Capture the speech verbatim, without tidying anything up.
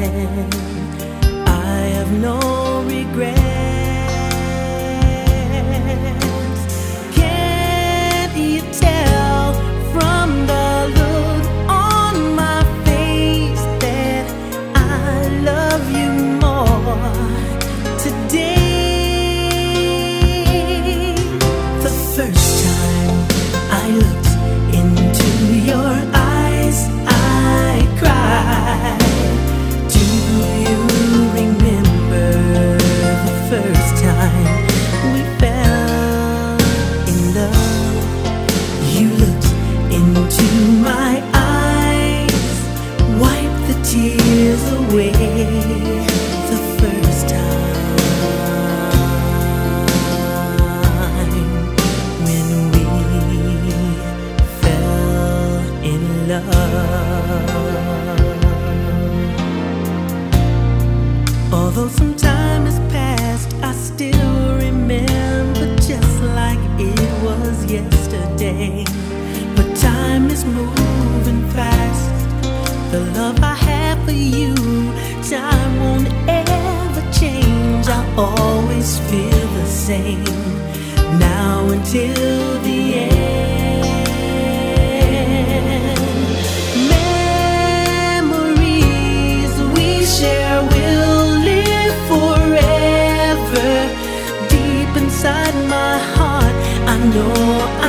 I have no regrets. Can't you tell from the look on my face that I love you more today? The first time I looked into your eyes, I cried. Do you remember the first time we fell in love? You looked into my eyes, wiped the tears away. The first time when we fell in love. Although some time has passed, I still remember just like it was yesterday. But time is moving fast. The love I have for you, time won't ever change. I always feel the same, now until the end. Memories we share will live forever. Deep inside my heart, I know